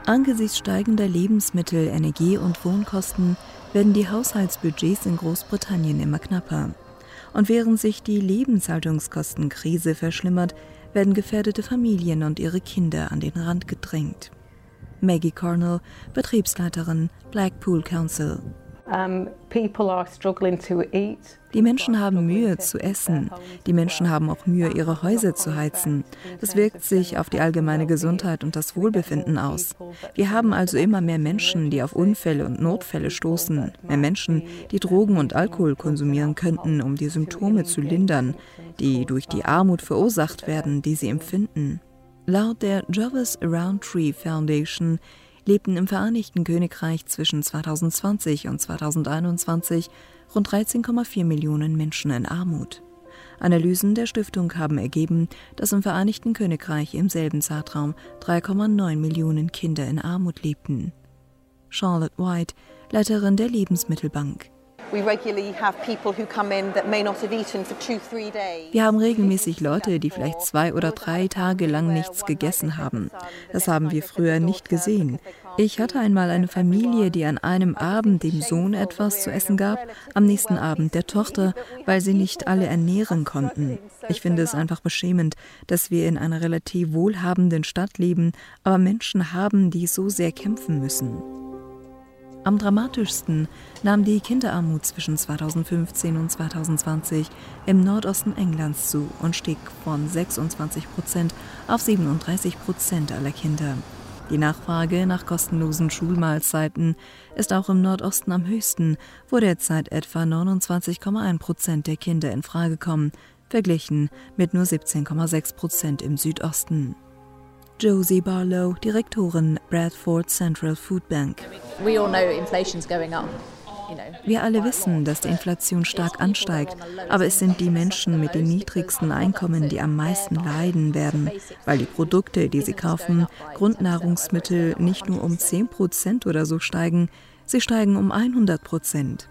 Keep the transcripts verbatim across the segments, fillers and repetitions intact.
Angesichts steigender Lebensmittel-, Energie- und Wohnkosten werden die Haushaltsbudgets in Großbritannien immer knapper. Und während sich die Lebenshaltungskostenkrise verschlimmert, werden gefährdete Familien und ihre Kinder an den Rand gedrängt. Maggie Cornell, Betriebsleiterin Blackpool Council. Die Menschen haben Mühe zu essen. Die Menschen haben auch Mühe, ihre Häuser zu heizen. Das wirkt sich auf die allgemeine Gesundheit und das Wohlbefinden aus. Wir haben also immer mehr Menschen, die auf Unfälle und Notfälle stoßen. Mehr Menschen, die Drogen und Alkohol konsumieren könnten, um die Symptome zu lindern, die durch die Armut verursacht werden, die sie empfinden. Laut der Jarvis Rowntree Foundation lebten im Vereinigten Königreich zwischen zweitausendzwanzig und zweitausendeinundzwanzig rund dreizehn Komma vier Millionen Menschen in Armut. Analysen der Stiftung haben ergeben, dass im Vereinigten Königreich im selben Zeitraum drei Komma neun Millionen Kinder in Armut lebten. Charlotte White, Leiterin der Lebensmittelbank. Wir haben regelmäßig Leute, die vielleicht zwei oder drei Tage lang nichts gegessen haben. Das haben wir früher nicht gesehen. Ich hatte einmal eine Familie, die an einem Abend dem Sohn etwas zu essen gab, am nächsten Abend der Tochter, weil sie nicht alle ernähren konnten. Ich finde es einfach beschämend, dass wir in einer relativ wohlhabenden Stadt leben, aber Menschen haben, die so sehr kämpfen müssen. Am dramatischsten nahm die Kinderarmut zwischen zweitausendfünfzehn und zweitausendzwanzig im Nordosten Englands zu und stieg von sechsundzwanzig Prozent auf siebenunddreißig Prozent aller Kinder. Die Nachfrage nach kostenlosen Schulmahlzeiten ist auch im Nordosten am höchsten, wo derzeit etwa neunundzwanzig Komma eins Prozent der Kinder in Frage kommen, verglichen mit nur siebzehn Komma sechs Prozent im Südosten. Josie Barlow, Direktorin Bradford Central Food Bank. Wir alle wissen, dass die Inflation stark ansteigt, aber es sind die Menschen mit den niedrigsten Einkommen, die am meisten leiden werden, weil die Produkte, die sie kaufen, Grundnahrungsmittel, nicht nur um zehn Prozent oder so steigen, sie steigen um hundert Prozent.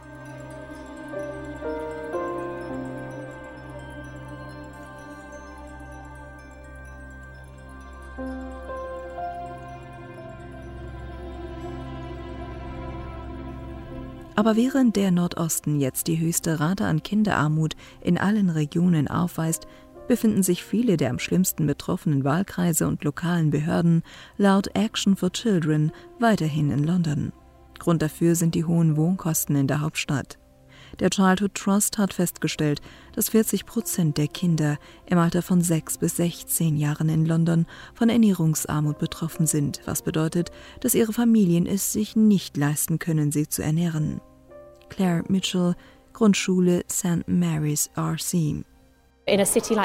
Aber während der Nordosten jetzt die höchste Rate an Kinderarmut in allen Regionen aufweist, befinden sich viele der am schlimmsten betroffenen Wahlkreise und lokalen Behörden laut Action for Children weiterhin in London. Grund dafür sind die hohen Wohnkosten in der Hauptstadt. Der Childhood Trust hat festgestellt, dass vierzig Prozent der Kinder im Alter von sechs bis sechzehn Jahren in London von Ernährungsarmut betroffen sind, was bedeutet, dass ihre Familien es sich nicht leisten können, sie zu ernähren. Claire Mitchell, Grundschule Saint Mary's R C. In einer Stadt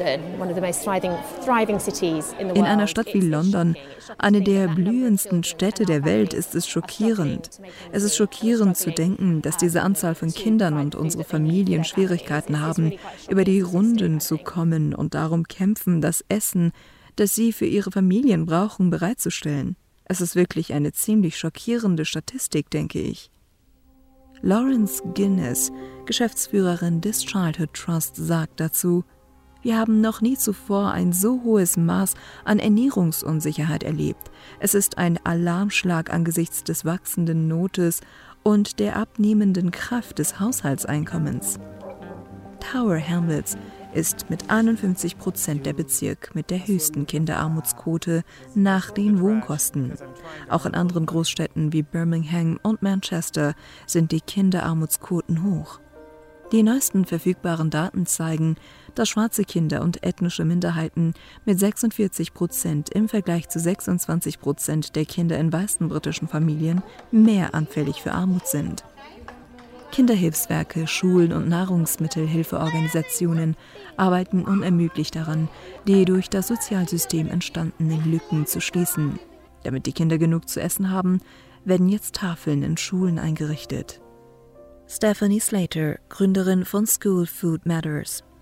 wie London, eine der blühendsten Städte der Welt, ist es schockierend. Es ist schockierend zu denken, dass diese Anzahl von Kindern und unsere Familien Schwierigkeiten haben, über die Runden zu kommen und darum kämpfen, das Essen, das sie für ihre Familien brauchen, bereitzustellen. Es ist wirklich eine ziemlich schockierende Statistik, denke ich. Lawrence Guinness, Geschäftsführerin des Childhood Trust, sagt dazu: Wir haben noch nie zuvor ein so hohes Maß an Ernährungsunsicherheit erlebt. Es ist ein Alarmschlag angesichts des wachsenden Notes und der abnehmenden Kraft des Haushaltseinkommens. Tower Hamlets ist mit einundfünfzig Prozent der Bezirk mit der höchsten Kinderarmutsquote nach den Wohnkosten. Auch in anderen Großstädten wie Birmingham und Manchester sind die Kinderarmutsquoten hoch. Die neuesten verfügbaren Daten zeigen, dass schwarze Kinder und ethnische Minderheiten mit sechsundvierzig Prozent im Vergleich zu sechsundzwanzig Prozent der Kinder in weißen britischen Familien mehr anfällig für Armut sind. Kinderhilfswerke, Schulen und Nahrungsmittelhilfeorganisationen arbeiten unermüdlich daran, die durch das Sozialsystem entstandenen Lücken zu schließen. Damit die Kinder genug zu essen haben, werden jetzt Tafeln in Schulen eingerichtet. Stephanie Slater, Gründerin von School Food Matters.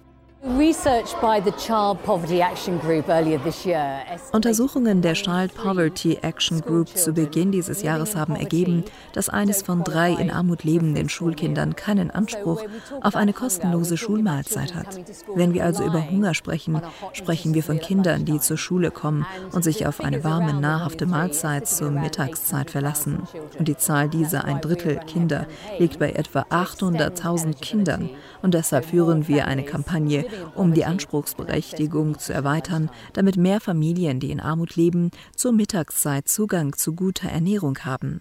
Untersuchungen der Child Poverty Action Group zu Beginn dieses Jahres haben ergeben, dass eines von drei in Armut lebenden Schulkindern keinen Anspruch auf eine kostenlose Schulmahlzeit hat. Wenn wir also über Hunger sprechen, sprechen wir von Kindern, die zur Schule kommen und sich auf eine warme, nahrhafte Mahlzeit zur Mittagszeit verlassen. Und die Zahl dieser ein Drittel Kinder liegt bei etwa achthunderttausend Kindern. Und deshalb führen wir eine Kampagne, um die Anspruchsberechtigung zu erweitern, damit mehr Familien, die in Armut leben, zur Mittagszeit Zugang zu guter Ernährung haben.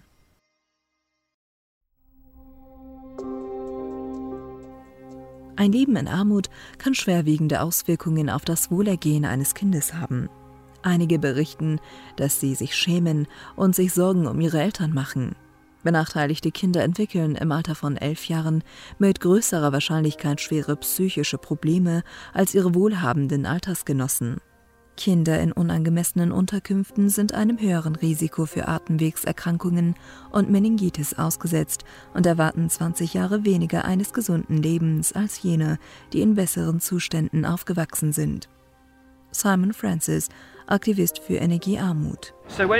Ein Leben in Armut kann schwerwiegende Auswirkungen auf das Wohlergehen eines Kindes haben. Einige berichten, dass sie sich schämen und sich Sorgen um ihre Eltern machen. Benachteiligte Kinder entwickeln im Alter von elf Jahren mit größerer Wahrscheinlichkeit schwere psychische Probleme als ihre wohlhabenden Altersgenossen. Kinder in unangemessenen Unterkünften sind einem höheren Risiko für Atemwegserkrankungen und Meningitis ausgesetzt und erwarten zwanzig Jahre weniger eines gesunden Lebens als jene, die in besseren Zuständen aufgewachsen sind. Simon Francis, Aktivist für Energiearmut.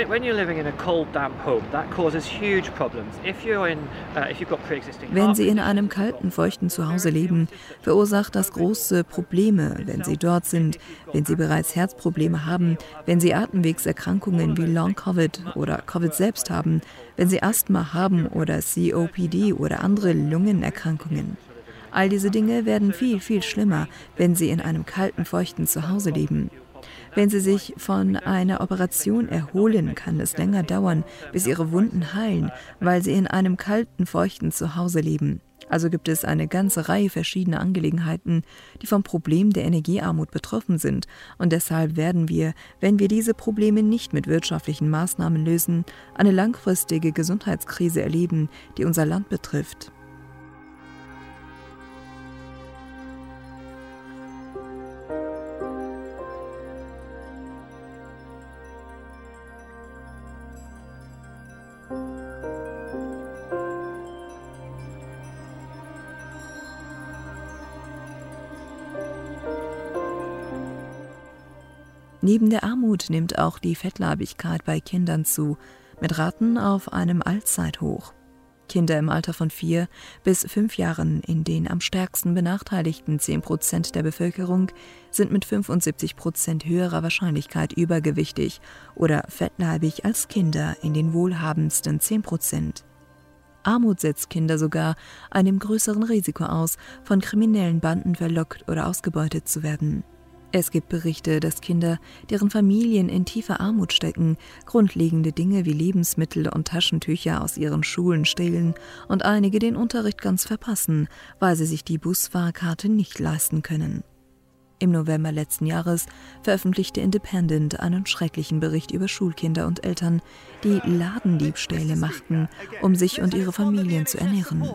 Wenn Sie in einem kalten, feuchten Zuhause leben, verursacht das große Probleme, wenn Sie dort sind, wenn Sie bereits Herzprobleme haben, wenn Sie Atemwegserkrankungen wie Long-Covid oder Covid selbst haben, wenn Sie Asthma haben oder C O P D oder andere Lungenerkrankungen. All diese Dinge werden viel, viel schlimmer, wenn Sie in einem kalten, feuchten Zuhause leben. Wenn Sie sich von einer Operation erholen, kann es länger dauern, bis Ihre Wunden heilen, weil Sie in einem kalten, feuchten Zuhause leben. Also gibt es eine ganze Reihe verschiedener Angelegenheiten, die vom Problem der Energiearmut betroffen sind. Und deshalb werden wir, wenn wir diese Probleme nicht mit wirtschaftlichen Maßnahmen lösen, eine langfristige Gesundheitskrise erleben, die unser Land betrifft. Neben der Armut nimmt auch die Fettleibigkeit bei Kindern zu, mit Raten auf einem Allzeithoch. Kinder im Alter von vier bis fünf Jahren in den am stärksten benachteiligten zehn Prozent der Bevölkerung sind mit fünfundsiebzig Prozent höherer Wahrscheinlichkeit übergewichtig oder fettleibig als Kinder in den wohlhabendsten zehn Prozent. Armut setzt Kinder sogar einem größeren Risiko aus, von kriminellen Banden verlockt oder ausgebeutet zu werden. Es gibt Berichte, dass Kinder, deren Familien in tiefer Armut stecken, grundlegende Dinge wie Lebensmittel und Taschentücher aus ihren Schulen stehlen und einige den Unterricht ganz verpassen, weil sie sich die Busfahrkarte nicht leisten können. Im November letzten Jahres veröffentlichte Independent einen schrecklichen Bericht über Schulkinder und Eltern, die Ladendiebstähle machten, um sich und ihre Familien zu ernähren.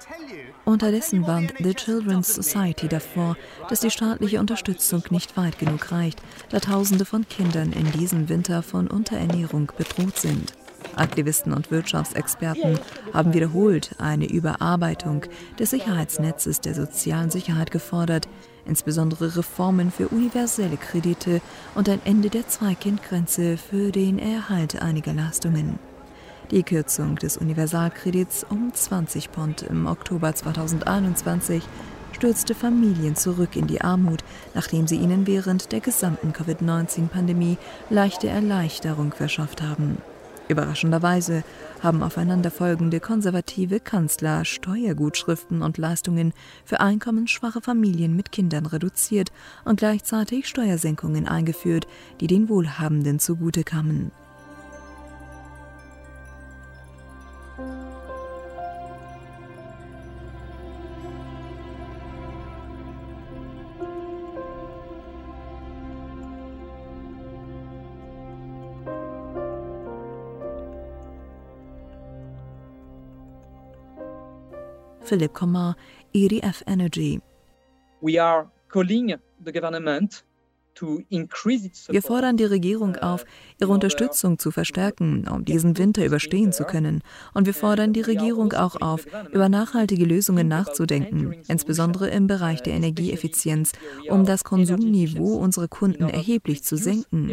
Unterdessen warnt The Children's Society davor, dass die staatliche Unterstützung nicht weit genug reicht, da Tausende von Kindern in diesem Winter von Unterernährung bedroht sind. Aktivisten und Wirtschaftsexperten haben wiederholt eine Überarbeitung des Sicherheitsnetzes der sozialen Sicherheit gefordert, insbesondere Reformen für universelle Kredite und ein Ende der Zwei-Kind-Grenze für den Erhalt einiger Leistungen. Die Kürzung des Universalkredits um zwanzig Pfund im Oktober zweitausendeinundzwanzig stürzte Familien zurück in die Armut, nachdem sie ihnen während der gesamten Covid neunzehn Pandemie leichte Erleichterung verschafft haben. Überraschenderweise haben aufeinanderfolgende konservative Kanzler Steuergutschriften und Leistungen für einkommensschwache Familien mit Kindern reduziert und gleichzeitig Steuersenkungen eingeführt, die den Wohlhabenden zugute kamen. Philipp Commar, E D F Energy. We are calling the government Wir fordern die Regierung auf, ihre Unterstützung zu verstärken, um diesen Winter überstehen zu können. Und wir fordern die Regierung auch auf, über nachhaltige Lösungen nachzudenken, insbesondere im Bereich der Energieeffizienz, um das Konsumniveau unserer Kunden erheblich zu senken.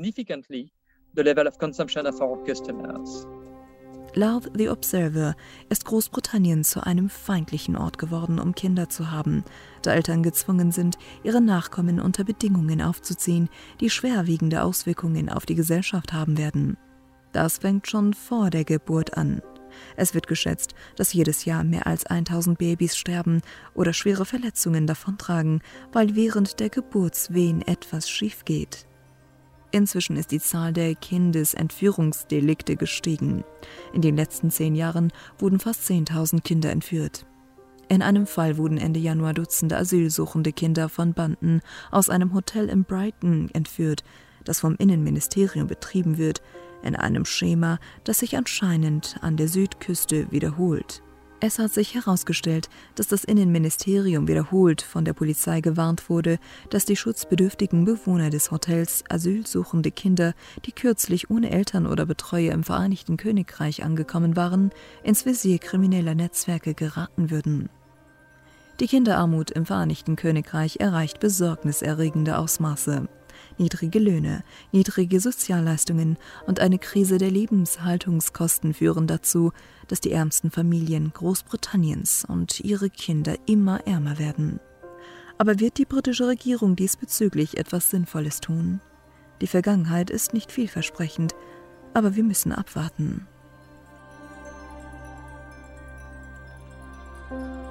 Laut The Observer ist Großbritannien zu einem feindlichen Ort geworden, um Kinder zu haben, da Eltern gezwungen sind, ihre Nachkommen unter Bedingungen aufzuziehen, die schwerwiegende Auswirkungen auf die Gesellschaft haben werden. Das fängt schon vor der Geburt an. Es wird geschätzt, dass jedes Jahr mehr als tausend Babys sterben oder schwere Verletzungen davontragen, weil während der Geburtswehen etwas schief geht. Inzwischen ist die Zahl der Kindesentführungsdelikte gestiegen. In den letzten zehn Jahren wurden fast zehntausend Kinder entführt. In einem Fall wurden Ende Januar Dutzende asylsuchende Kinder von Banden aus einem Hotel in Brighton entführt, das vom Innenministerium betrieben wird, in einem Schema, das sich anscheinend an der Südküste wiederholt. Es hat sich herausgestellt, dass das Innenministerium wiederholt von der Polizei gewarnt wurde, dass die schutzbedürftigen Bewohner des Hotels asylsuchende Kinder, die kürzlich ohne Eltern oder Betreuer im Vereinigten Königreich angekommen waren, ins Visier krimineller Netzwerke geraten würden. Die Kinderarmut im Vereinigten Königreich erreicht besorgniserregende Ausmaße. Niedrige Löhne, niedrige Sozialleistungen und eine Krise der Lebenshaltungskosten führen dazu, dass die ärmsten Familien Großbritanniens und ihre Kinder immer ärmer werden. Aber wird die britische Regierung diesbezüglich etwas Sinnvolles tun? Die Vergangenheit ist nicht vielversprechend, aber wir müssen abwarten.